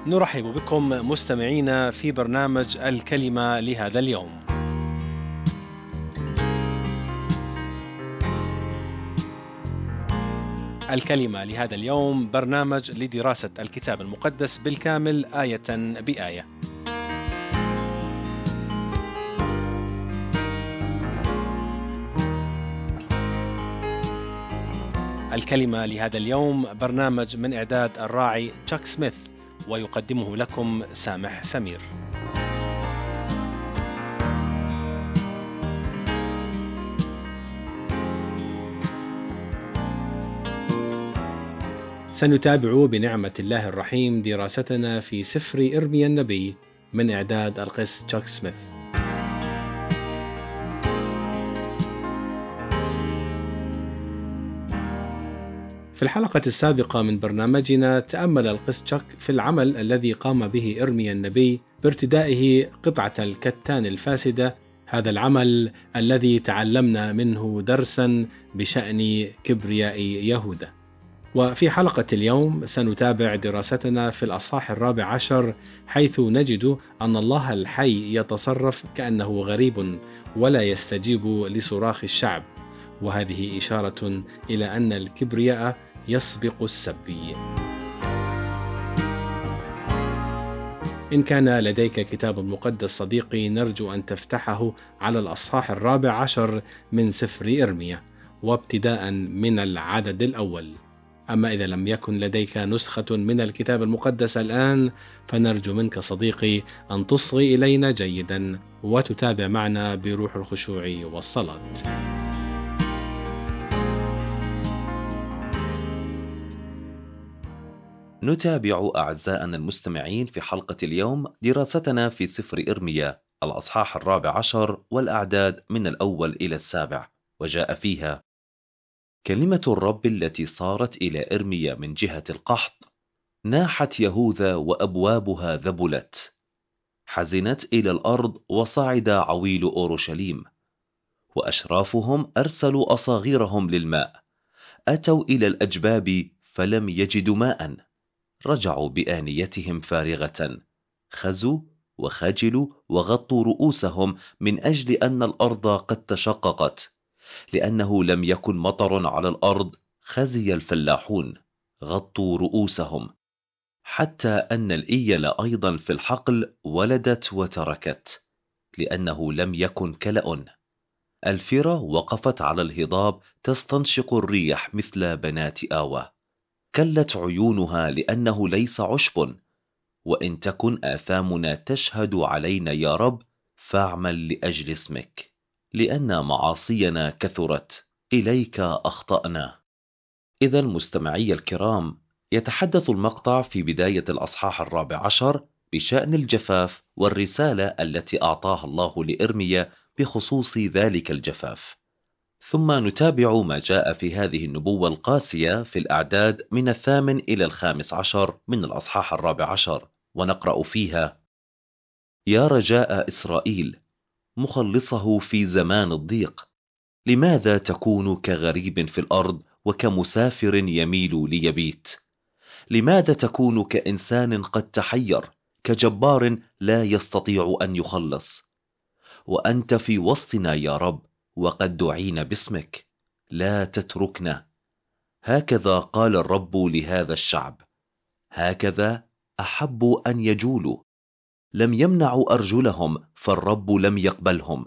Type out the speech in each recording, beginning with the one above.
نرحب بكم مستمعينا في برنامج الكلمة لهذا اليوم. الكلمة لهذا اليوم برنامج لدراسة الكتاب المقدس بالكامل آية بآية. الكلمة لهذا اليوم برنامج من إعداد الراعي تشاك سميث، ويقدمه لكم سامح سمير. سنتابع بنعمة الله الرحيم دراستنا في سفر إرميا النبي من إعداد القس تشاك سميث. في الحلقة السابقة من برنامجنا تأمل القس تشاك في العمل الذي قام به إرميا النبي بارتدائه قطعة الكتان الفاسدة، هذا العمل الذي تعلمنا منه درسا بشأن كبرياء يهوذا. وفي حلقة اليوم سنتابع دراستنا في الأصحاح 14، حيث نجد أن الله الحي يتصرف كأنه غريب ولا يستجيب لصراخ الشعب، وهذه إشارة إلى أن الكبرياء يسبق السبي. إن كان لديك كتاب مقدس صديقي، نرجو أن تفتحه على الأصحاح 14 من سفر إرميا، وابتداء من العدد الأول. أما إذا لم يكن لديك نسخة من الكتاب المقدس الآن، فنرجو منك صديقي أن تصغي إلينا جيدا وتتابع معنا بروح الخشوع والصلاة. نتابع أعزائنا المستمعين في حلقة اليوم دراستنا في سفر إرميا الأصحاح 14 والأعداد من الأول إلى 7، وجاء فيها: كلمة الرب التي صارت إلى إرميا من جهة القحط. ناحت يهوذا وأبوابها ذبلت، حزنت إلى الأرض وصعد عويل أورشليم، وأشرافهم أرسلوا أصاغيرهم للماء، أتوا إلى الأجباب فلم يجدوا ماء، رجعوا بآنيتهم فارغة، خزوا وخجلوا وغطوا رؤوسهم من أجل أن الأرض قد تشققت، لأنه لم يكن مطر على الأرض. خزي الفلاحون، غطوا رؤوسهم، حتى أن الإيل أيضا في الحقل ولدت وتركت، لأنه لم يكن كلأ. الفرة وقفت على الهضاب تستنشق الريح مثل بنات آوى، كلت عيونها لأنه ليس عشب. وإن تكن آثامنا تشهد علينا يا رب، فاعمل لأجل اسمك، لأن معاصينا كثرت، إليك أخطأنا. إذا المستمعي الكرام، يتحدث المقطع في بداية الأصحاح 14 بشأن الجفاف والرسالة التي أعطاها الله لإرميا بخصوص ذلك الجفاف. ثم نتابع ما جاء في هذه النبوة القاسية في الأعداد من 8 إلى 15 من الأصحاح 14، ونقرأ فيها: يا رجاء إسرائيل، مخلصه في زمان الضيق، لماذا تكون كغريب في الأرض وكمسافر يميل ليبيت؟ لماذا تكون كإنسان قد تحير، كجبار لا يستطيع أن يخلص؟ وأنت في وسطنا يا رب، وقد دعينا باسمك، لا تتركنا. هكذا قال الرب لهذا الشعب، هكذا أحبوا أن يجولوا، لم يمنعوا أرجلهم فالرب لم يقبلهم.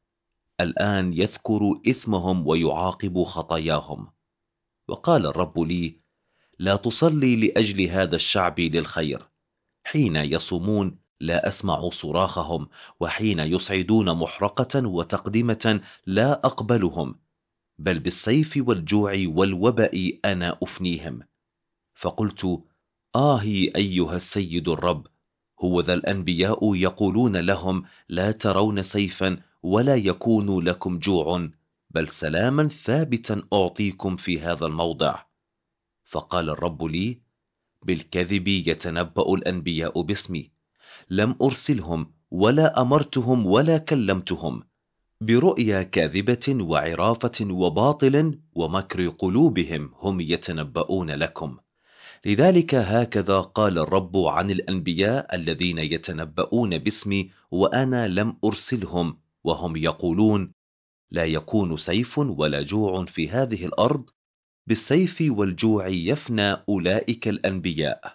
الآن يذكر إثمهم ويعاقب خطاياهم. وقال الرب لي: لا تصلي لأجل هذا الشعب للخير. حين يصومون لا أسمع صراخهم، وحين يصعدون محرقة وتقدمة لا أقبلهم، بل بالسيف والجوع والوباء أنا أفنيهم. فقلت: آهي أيها السيد الرب، هو ذا الأنبياء يقولون لهم: لا ترون سيفا ولا يكون لكم جوع، بل سلاما ثابتا أعطيكم في هذا الموضع. فقال الرب لي: بالكذب يتنبأ الأنبياء باسمي، لم أرسلهم ولا أمرتهم ولا كلمتهم، برؤيا كاذبة وعرافة وباطل ومكر قلوبهم هم يتنبؤون لكم. لذلك هكذا قال الرب عن الأنبياء الذين يتنبؤون باسمي وأنا لم أرسلهم، وهم يقولون: لا يكون سيف ولا جوع في هذه الأرض، بالسيف والجوع يفنى أولئك الأنبياء.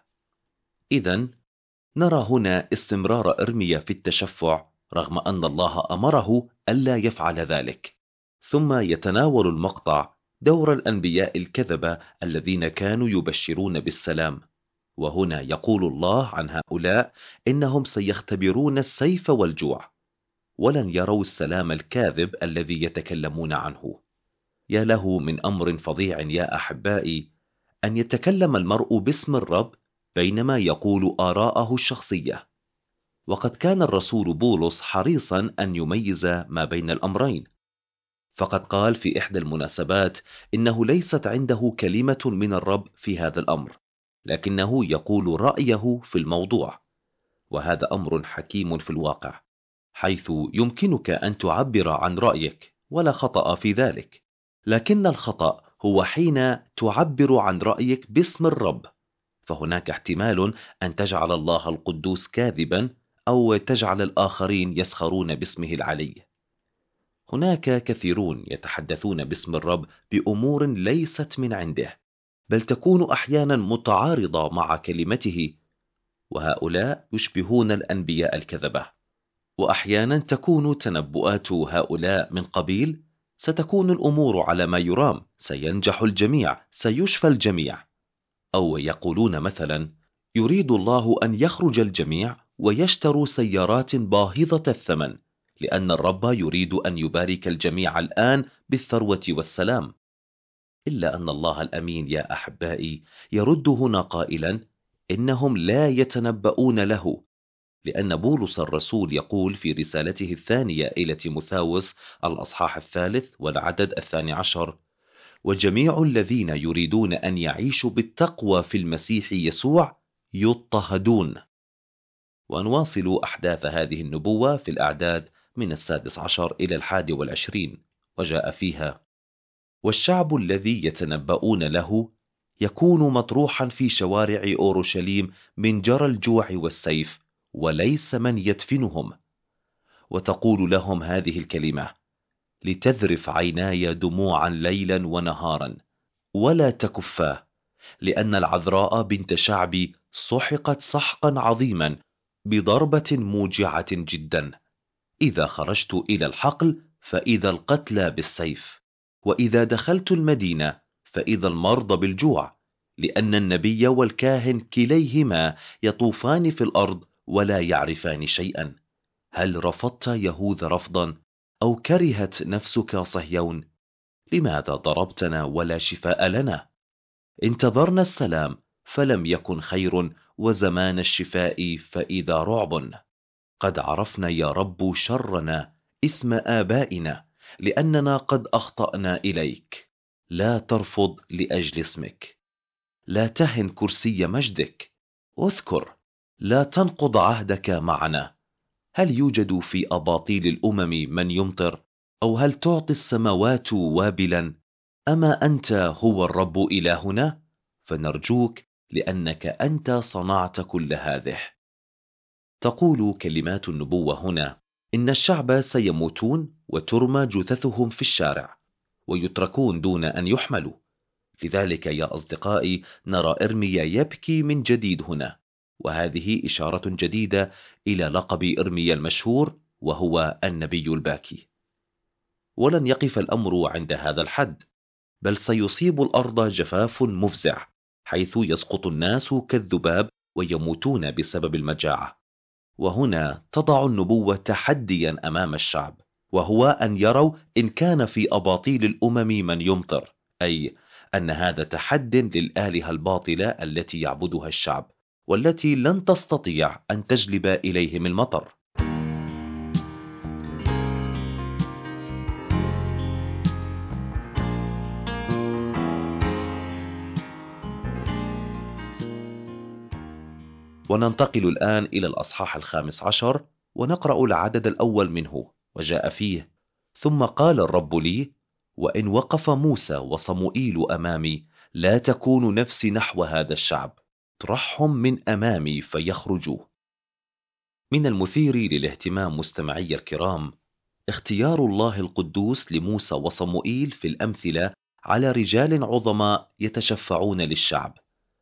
إذن نرى هنا استمرار إرميا في التشفع رغم أن الله أمره ألا يفعل ذلك. ثم يتناول المقطع دور الأنبياء الكذبة الذين كانوا يبشرون بالسلام، وهنا يقول الله عن هؤلاء إنهم سيختبرون السيف والجوع، ولن يروا السلام الكاذب الذي يتكلمون عنه. يا له من أمر فظيع يا أحبائي أن يتكلم المرء باسم الرب بينما يقول آراءه الشخصية. وقد كان الرسول بولس حريصا أن يميز ما بين الأمرين، فقد قال في إحدى المناسبات إنه ليست عنده كلمة من الرب في هذا الأمر، لكنه يقول رأيه في الموضوع. وهذا أمر حكيم في الواقع، حيث يمكنك أن تعبر عن رأيك ولا خطأ في ذلك، لكن الخطأ هو حين تعبر عن رأيك باسم الرب، فهناك احتمال أن تجعل الله القدوس كاذبا أو تجعل الآخرين يسخرون باسمه العلي. هناك كثيرون يتحدثون باسم الرب بأمور ليست من عنده، بل تكون أحيانا متعارضة مع كلمته، وهؤلاء يشبهون الأنبياء الكذبة. وأحيانا تكون تنبؤات هؤلاء من قبيل: ستكون الأمور على ما يرام، سينجح الجميع، سيشفى الجميع. أو يقولون مثلا: يريد الله أن يخرج الجميع ويشتروا سيارات باهظة الثمن، لأن الرب يريد أن يبارك الجميع الآن بالثروة والسلام. إلا أن الله الأمين يا أحبائي يرد هنا قائلا: إنهم لا يتنبؤون له، لأن بولس الرسول يقول في رسالته الثانية إلى تيموثاوس الأصحاح 3 والعدد 12: وجميع الذين يريدون أن يعيشوا بالتقوى في المسيح يسوع يضطهدون. ونواصل أحداث هذه النبوة في الأعداد من 16 إلى 21، وجاء فيها: والشعب الذي يتنبؤون له يكون مطروحا في شوارع أورشليم من جرى الجوع والسيف، وليس من يدفنهم. وتقول لهم هذه الكلمة: لتذرف عيناي دموعا ليلا ونهارا ولا تكفاه، لأن العذراء بنت شعبي سحقت سحقا عظيما بضربة موجعة جدا. إذا خرجت إلى الحقل فإذا القتلى بالسيف، وإذا دخلت المدينة فإذا المرضى بالجوع، لأن النبي والكاهن كليهما يطوفان في الأرض ولا يعرفان شيئا. هل رفضت يهوذا رفضا، أو كرهت نفسك صهيون؟ لماذا ضربتنا ولا شفاء لنا؟ انتظرنا السلام فلم يكن خير، وزمان الشفاء فإذا رعب. قد عرفنا يا رب شرنا إثم آبائنا، لأننا قد أخطأنا إليك. لا ترفض لأجل اسمك، لا تهن كرسي مجدك. اذكر، لا تنقض عهدك معنا. هل يوجد في أباطيل الأمم من يمطر، أو هل تعطي السماوات وابلا؟ أما أنت هو الرب إلهنا؟ فنرجوك، لأنك أنت صنعت كل هذه. تقول كلمات النبوة هنا إن الشعب سيموتون وترمى جثثهم في الشارع ويتركون دون أن يحملوا. لذلك يا أصدقائي نرى إرميا يبكي من جديد هنا، وهذه إشارة جديدة إلى لقب إرميا المشهور، وهو النبي الباكي. ولن يقف الأمر عند هذا الحد، بل سيصيب الأرض جفاف مفزع، حيث يسقط الناس كالذباب ويموتون بسبب المجاعة. وهنا تضع النبوة تحديا أمام الشعب، وهو أن يروا إن كان في أباطيل الأمم من يمطر، أي أن هذا تحد للآلهة الباطلة التي يعبدها الشعب، والتي لن تستطيع أن تجلب إليهم المطر. وننتقل الآن إلى الأصحاح 15، ونقرأ العدد الأول منه. وجاء فيه: ثم قال الرب لي: وإن وقف موسى وصموئيل أمامي لا تكون نفسي نحو هذا الشعب، اطرحهم من أمامي فيخرجوا. من المثير للاهتمام مستمعي الكرام اختيار الله القدوس لموسى وصموئيل في الأمثلة على رجال عظماء يتشفعون للشعب.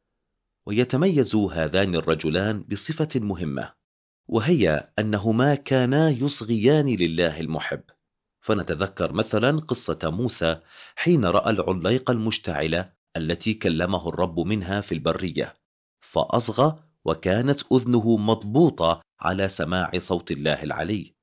ويتميز هذان الرجلان بصفة مهمة، وهي أنهما كانا يصغيان لله المحب. فنتذكر مثلا قصة موسى حين رأى العليقة المشتعلة التي كلمه الرب منها في البرية، فأصغى وكانت أذنه مضبوطة على سماع صوت الله العلي.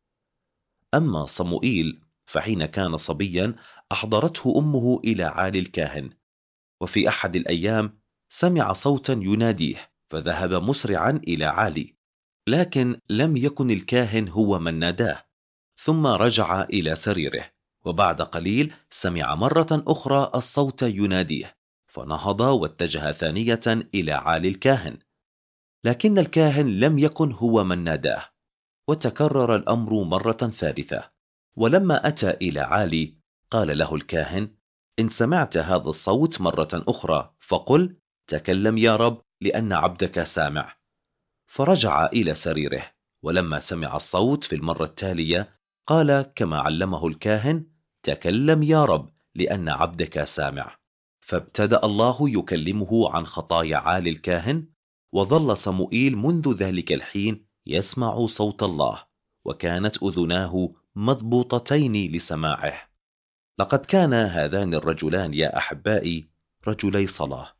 أما صموئيل فحين كان صبيا أحضرته أمه إلى عالي الكاهن، وفي أحد الأيام سمع صوتا يناديه فذهب مسرعا إلى عالي، لكن لم يكن الكاهن هو من ناداه. ثم رجع إلى سريره، وبعد قليل سمع مرة أخرى الصوت يناديه، فنهض واتجه ثانية إلى عالي الكاهن، لكن الكاهن لم يكن هو من ناداه. وتكرر الأمر مرة ثالثة، ولما أتى إلى عالي قال له الكاهن: إن سمعت هذا الصوت مرة أخرى فقل: تكلم يا رب لأن عبدك سامع. فرجع إلى سريره، ولما سمع الصوت في المرة التالية قال كما علمه الكاهن: تكلم يا رب لأن عبدك سامع. فابتدأ الله يكلمه عن خطايا عالي الكاهن، وظل صموئيل منذ ذلك الحين يسمع صوت الله، وكانت أذناه مضبوطتين لسماعه. لقد كان هذان الرجلان يا أحبائي رجلي صلاة،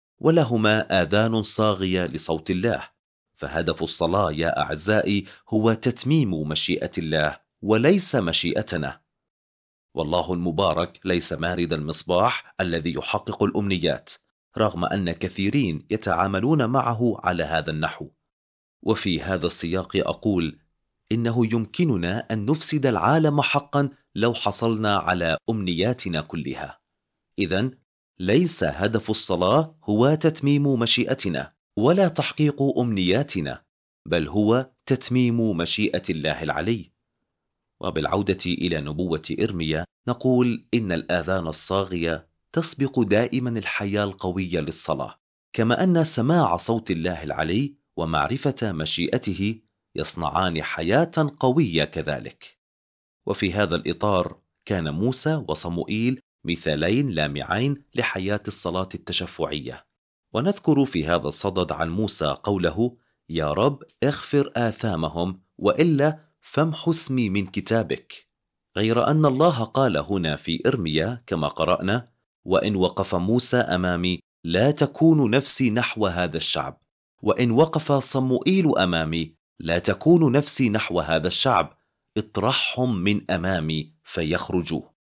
ولهما آذان صاغية لصوت الله. فهدف الصلاة يا أعزائي هو تتميم مشيئة الله وليس مشيئتنا. والله المبارك ليس مارد المصباح الذي يحقق الأمنيات، رغم أن كثيرين يتعاملون معه على هذا النحو. وفي هذا السياق أقول إنه يمكننا أن نفسد العالم حقا لو حصلنا على أمنياتنا كلها. إذن ليس هدف الصلاة هو تتميم مشيئتنا ولا تحقيق أمنياتنا، بل هو تتميم مشيئة الله العلي. وبالعودة إلى نبوة إرميا نقول إن الآذان الصاغية تسبق دائما الحياة القوية للصلاة، كما أن سماع صوت الله العلي ومعرفة مشيئته يصنعان حياة قوية كذلك. وفي هذا الإطار كان موسى وصموئيل مثالين لامعين لحياة الصلاة التشفعية. ونذكر في هذا الصدد عن موسى قوله: يا رب اغفر آثامهم وإلا فامح اسمي من كتابك. غير أن الله قال هنا في إرميا كما قرأنا: وإن وقف موسى أمامي لا تكون نفسي نحو هذا الشعب، وإن وقف صموئيل أمامي لا تكون نفسي نحو هذا الشعب، اطرحهم من أمامي فيخرجوا.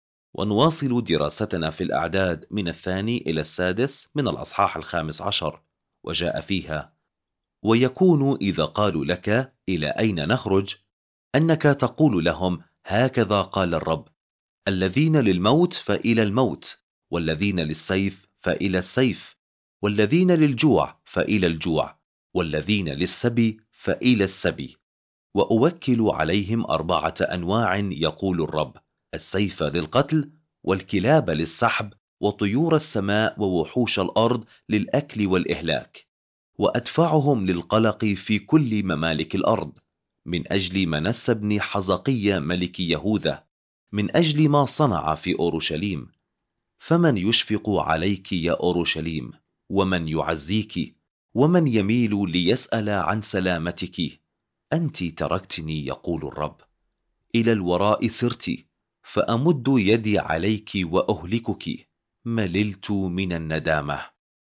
ونواصل دراستنا في الأعداد من 2 إلى 6 من الأصحاح 15، وجاء فيها: ويكون إذا قالوا لك إلى أين نخرج، أنك تقول لهم: هكذا قال الرب، الذين للموت فإلى الموت، والذين للسيف فإلى السيف، والذين للجوع فإلى الجوع، والذين للسبي فإلى السبي. وأوكل عليهم 4 أنواع يقول الرب: السيف للقتل، والكلاب للسحب، وطيور السماء ووحوش الأرض للأكل والإهلاك. وأدفعهم للقلق في كل ممالك الأرض، من أجل منس بن حزقية ملك يهوذا، من أجل ما صنع في أورشليم. فمن يشفق عليك يا أورشليم؟ ومن يعزيك؟ ومن يميل ليسأل عن سلامتك؟ أنت تركتني يقول الرب، إلى الوراء سرت، فأمد يدي عليك وأهلكك، مللت من الندامة.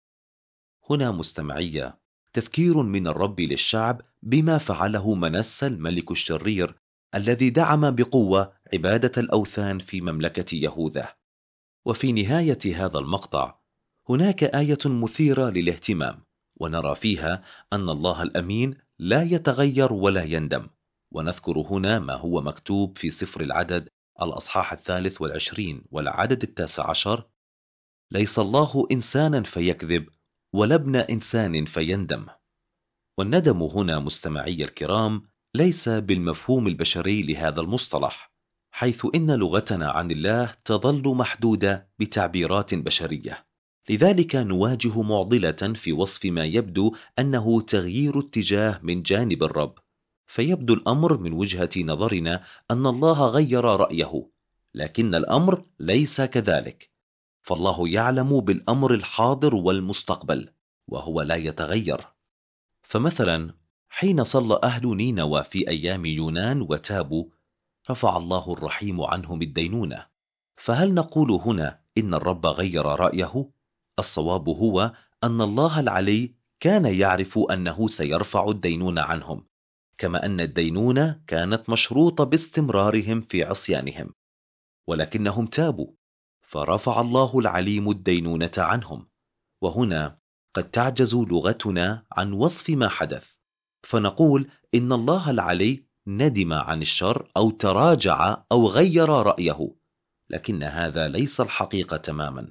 هنا مستمعية تذكير من الرب للشعب بما فعله منسى الملك الشرير الذي دعم بقوة عبادة الأوثان في مملكة يهوذا. وفي نهاية هذا المقطع هناك آية مثيرة للاهتمام، ونرى فيها أن الله الأمين لا يتغير ولا يندم. ونذكر هنا ما هو مكتوب في سفر العدد الأصحاح 23 والعدد 19: ليس الله إنسانا فيكذب، ولا ابن إنسان فيندم. والندم هنا مستمعي الكرام ليس بالمفهوم البشري لهذا المصطلح، حيث إن لغتنا عن الله تظل محدودة بتعبيرات بشرية، لذلك نواجه معضلة في وصف ما يبدو أنه تغيير اتجاه من جانب الرب. فيبدو الأمر من وجهة نظرنا أن الله غير رأيه، لكن الأمر ليس كذلك. فالله يعلم بالأمر الحاضر والمستقبل، وهو لا يتغير. فمثلا حين صلى أهل نينوى في أيام يونان وتابوا، رفع الله الرحيم عنهم الدينونة. فهل نقول هنا إن الرب غير رأيه؟ الصواب هو أن الله العلي كان يعرف أنه سيرفع الدينونة عنهم، كما أن الدينونة كانت مشروطة باستمرارهم في عصيانهم، ولكنهم تابوا فرفع الله العليم الدينونة عنهم. وهنا قد تعجز لغتنا عن وصف ما حدث، فنقول إن الله العلي ندم عن الشر أو تراجع أو غير رأيه، لكن هذا ليس الحقيقة تماما.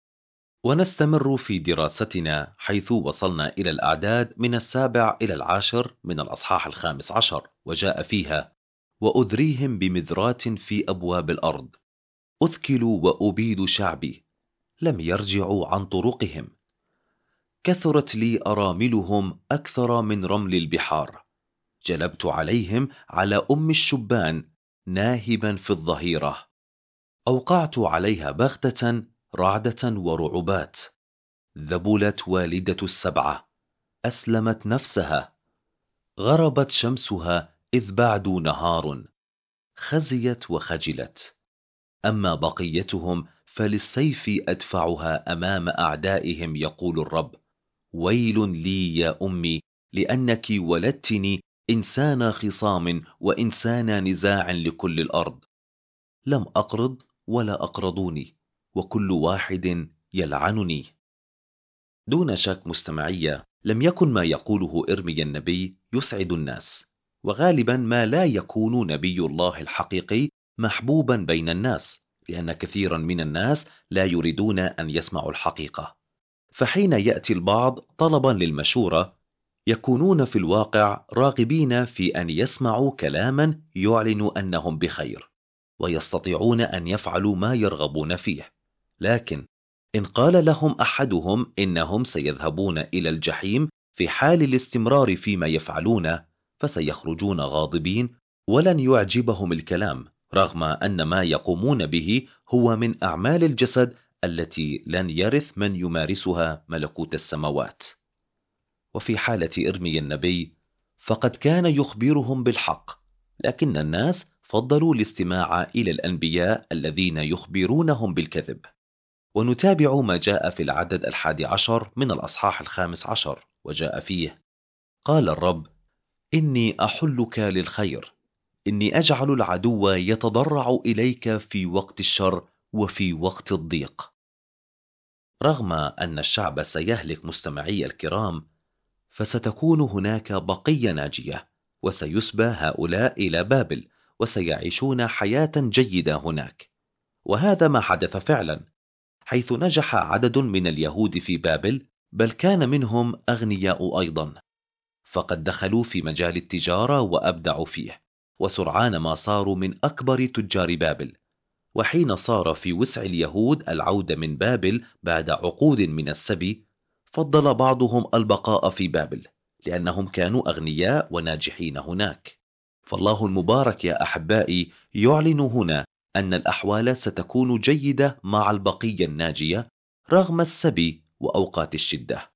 ونستمر في دراستنا حيث وصلنا إلى الأعداد من 7 إلى 10 من الأصحاح 15، وجاء فيها: وأذريهم بمذرات في أبواب الأرض، أثكلوا وأبيد شعبي، لم يرجعوا عن طرقهم. كثرت لي أراملهم أكثر من رمل البحار، جلبت عليهم على الشبان ناهبا في الظهيرة. أوقعت عليها بغتة رعدة ورعبات، ذبلت والدة السبعة، أسلمت نفسها، غربت شمسها إذ بعد نهار، خزيت وخجلت. أما بقيتهم فللسيف أدفعها أمام أعدائهم، يقول الرب. ويل لي يا أمي، لأنك ولدتني إنسان خصام وإنسان نزاع لكل الأرض. لم أقرض ولا أقرضوني، وكل واحد يلعنني. دون شك مستمعية، لم يكن ما يقوله إرميا النبي يسعد الناس، وغالبا ما لا يكون نبي الله الحقيقي محبوبا بين الناس، لأن كثيرا من الناس لا يريدون أن يسمعوا الحقيقة. فحين يأتي البعض طلبا للمشورة، يكونون في الواقع راغبين في أن يسمعوا كلاما يعلن أنهم بخير، ويستطيعون أن يفعلوا ما يرغبون فيه. لكن إن قال لهم أحدهم إنهم سيذهبون إلى الجحيم في حال الاستمرار فيما يفعلون، فسيخرجون غاضبين، ولن يعجبهم الكلام، رغم أن ما يقومون به هو من أعمال الجسد التي لن يرث من يمارسها ملكوت السماوات. وفي حالة إرميا النبي فقد كان يخبرهم بالحق، لكن الناس فضلوا الاستماع إلى الأنبياء الذين يخبرونهم بالكذب. ونتابع ما جاء في العدد 11 من الأصحاح 15، وجاء فيه: قال الرب: إني أحلك للخير، إني أجعل العدو يتضرع إليك في وقت الشر وفي وقت الضيق. رغم أن الشعب سيهلك مستمعي الكرام، فستكون هناك بقية ناجية، وسيسبى هؤلاء إلى بابل، وسيعيشون حياة جيدة هناك. وهذا ما حدث فعلا، حيث نجح عدد من اليهود في بابل، بل كان منهم أغنياء أيضا، فقد دخلوا في مجال التجارة وأبدعوا فيه، وسرعان ما صاروا من أكبر تجار بابل. وحين صار في وسع اليهود العودة من بابل بعد عقود من السبي، فضل بعضهم البقاء في بابل، لأنهم كانوا أغنياء وناجحين هناك. فالله المبارك يا أحبائي يعلن هنا أن الأحوال ستكون جيدة مع البقية الناجية رغم السبي وأوقات الشدة.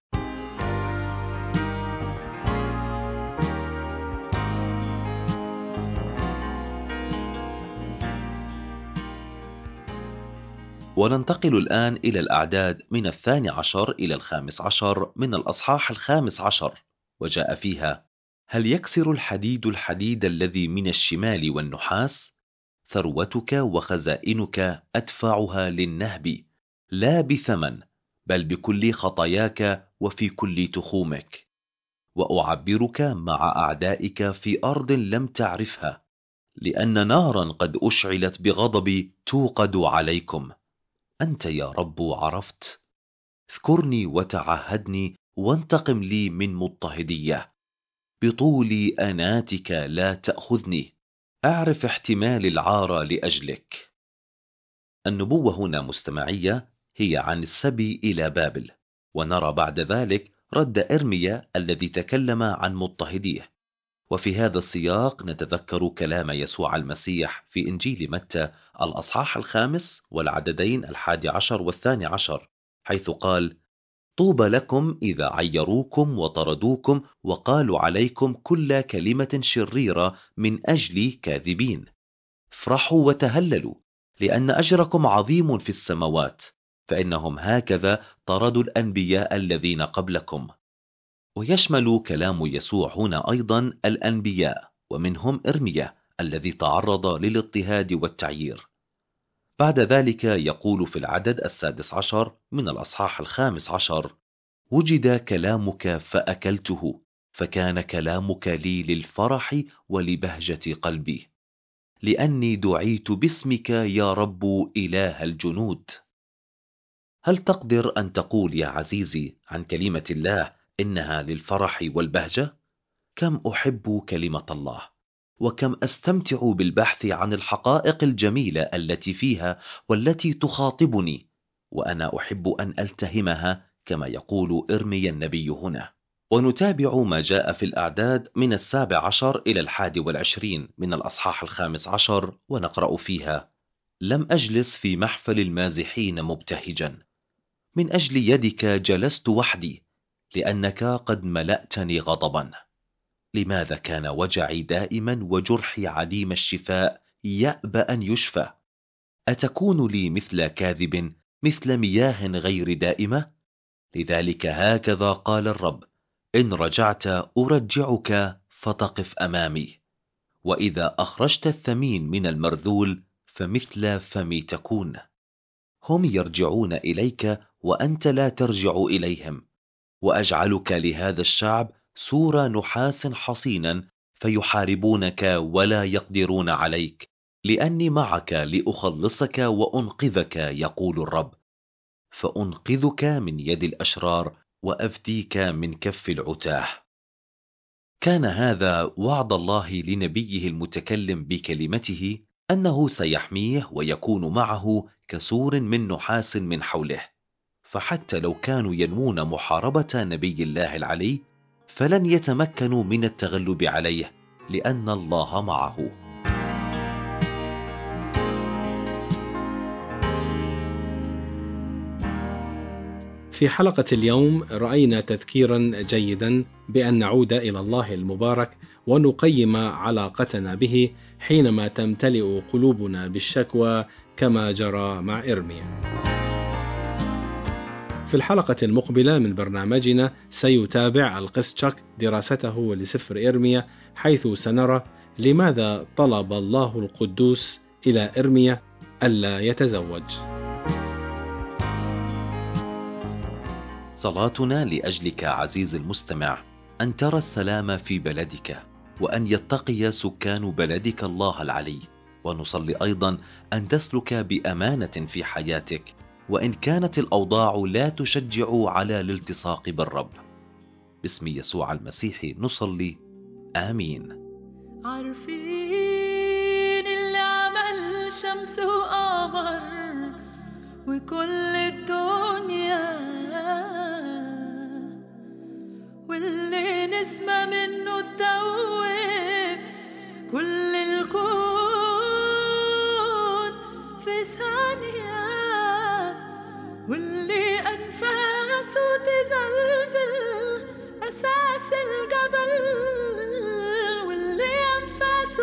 وننتقل الآن إلى الأعداد من 12 إلى 15 من الأصحاح 15، وجاء فيها: هل يكسر الحديد الحديد الذي من الشمال والنحاس؟ ثروتك وخزائنك أدفعها للنهب، لا بثمن، بل بكل خطاياك وفي كل تخومك. وأعبرك مع أعدائك في أرض لم تعرفها، لأن نارا قد أشعلت بغضبي توقد عليكم. أنت يا رب عرفت، اذكرني وتعهدني، وانتقم لي من مضطهدية. بطول أناتك لا تأخذني، أعرف احتمال العار لأجلك. النبوة هنا مستمعية هي عن السبي إلى بابل، ونرى بعد ذلك رد إرميا الذي تكلم عن مضطهديه. وفي هذا السياق نتذكر كلام يسوع المسيح في إنجيل متى الأصحاح 5 والعددين 11 و12، حيث قال: طوبى لكم إذا عيروكم وطردوكم وقالوا عليكم كل كلمة شريرة من أجل كاذبين. افرحوا وتهللوا، لأن أجركم عظيم في السماوات، فإنهم هكذا طردوا الأنبياء الذين قبلكم. ويشمل كلام يسوع هنا أيضا الأنبياء، ومنهم إرميا الذي تعرض للاضطهاد والتعيير. بعد ذلك يقول في العدد 16 من الأصحاح 15: وجد كلامك فأكلته، فكان كلامك لي للفرح ولبهجة قلبي، لأني دعيت باسمك يا رب إله الجنود. هل تقدر أن تقول يا عزيزي عن كلمة الله إنها للفرح والبهجة؟ كم أحب كلمة الله، وكم أستمتع بالبحث عن الحقائق الجميلة التي فيها والتي تخاطبني، وأنا أحب أن ألتهمها كما يقول إرميا النبي هنا. ونتابع ما جاء في الأعداد من 17 إلى 21 من الأصحاح 15، ونقرأ فيها: لم أجلس في محفل المازحين مبتهجا، من أجل يدك جلست وحدي، لأنك قد ملأتني غضبا. لماذا كان وجعي دائما وجرحي عليم الشفاء يأبى أن يشفى؟ أتكون لي مثل كاذب، مثل مياه غير دائمة؟ لذلك هكذا قال الرب: إن رجعت أرجعك فتقف أمامي، وإذا أخرجت الثمين من المرذول فمثل فمي تكون. هم يرجعون إليك وأنت لا ترجع إليهم، وأجعلك لهذا الشعب سور نحاس حصينا، فيحاربونك ولا يقدرون عليك، لأني معك لأخلصك وأنقذك، يقول الرب، فأنقذك من يد الأشرار وأفديك من كف العتاه. كان هذا وعد الله لنبيه المتكلم بكلمته أنه سيحميه ويكون معه كسور من نحاس من حوله، فحتى لو كانوا ينوون محاربة نبي الله العلي فلن يتمكنوا من التغلب عليه، لأن الله معه. في حلقة اليوم رأينا تذكيرا جيدا بأن نعود إلى الله المبارك ونقيم علاقتنا به حينما تمتلئ قلوبنا بالشكوى كما جرى مع إرميا. في الحلقة المقبلة من برنامجنا سيتابع القس تشاك دراسته لسفر إرميا، حيث سنرى لماذا طلب الله القدوس إلى إرميا ألا يتزوج. صلاتنا لأجلك عزيز المستمع أن ترى السلام في بلدك، وأن يتقي سكان بلدك الله العلي، ونصلي أيضا أن تسلك بأمانة في حياتك، وإن كانت الأوضاع لا تشجع على الالتصاق بالرب. باسم يسوع المسيح نصلي، آمين. عارفين اللي عمل شمس وقمر وكل الدنيا، واللي نسمة منه تدوب كل الكون في ثانية، واللي أنفاسه تزلزل أساس الجبل، واللي أنفاسه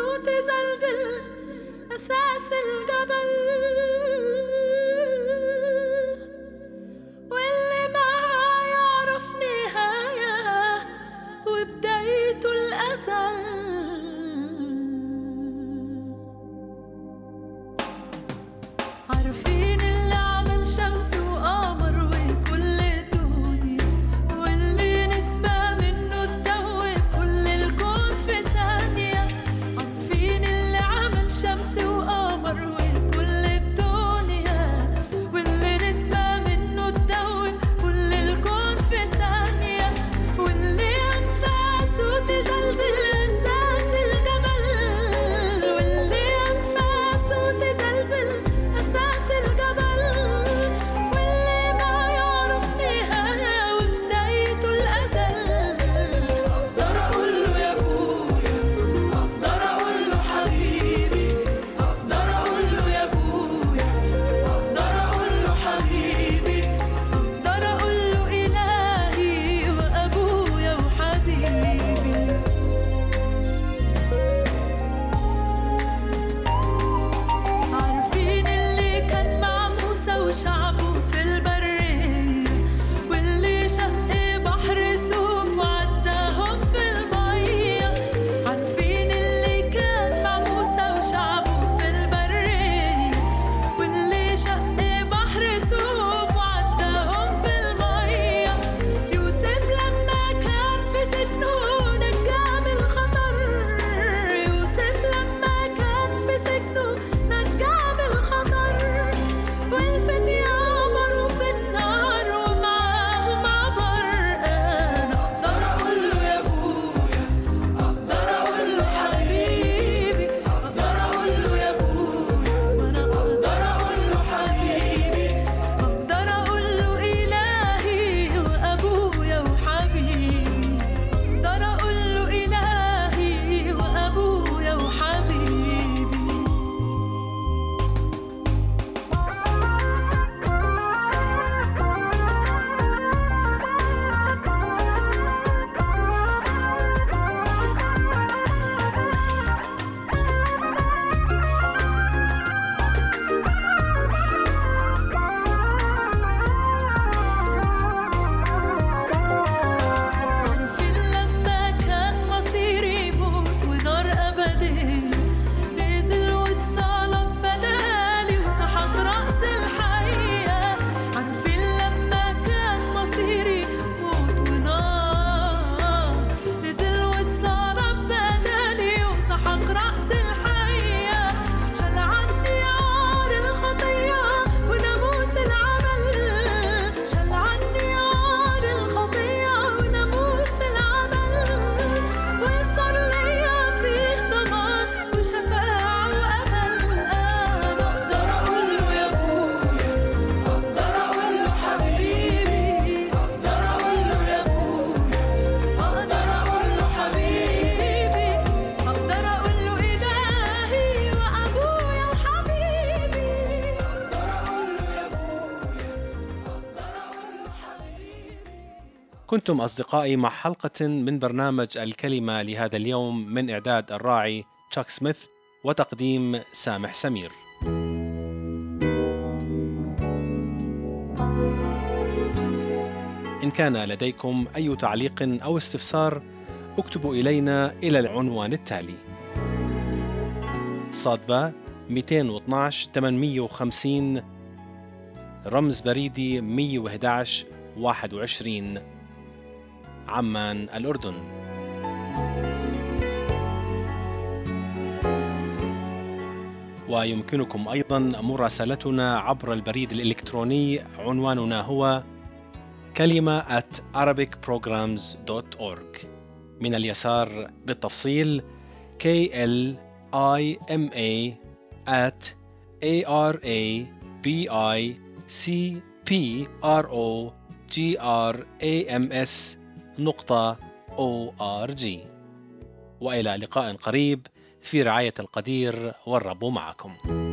كنتم أصدقائي مع حلقة من برنامج الكلمة لهذا اليوم من إعداد الراعي تشاك سميث وتقديم سامح سمير. إن كان لديكم أي تعليق أو استفسار اكتبوا إلينا إلى العنوان التالي: صادبة 212 850 رمز بريدي 111 21 عمان الأردن. ويمكنكم أيضا مراسلتنا عبر البريد الإلكتروني، عنواننا هو kalima@arabicprograms.org. من اليسار بالتفصيل KLIMA@ARABICPROGRAMS.org. وإلى لقاء قريب في رعاية القدير، والرب معكم.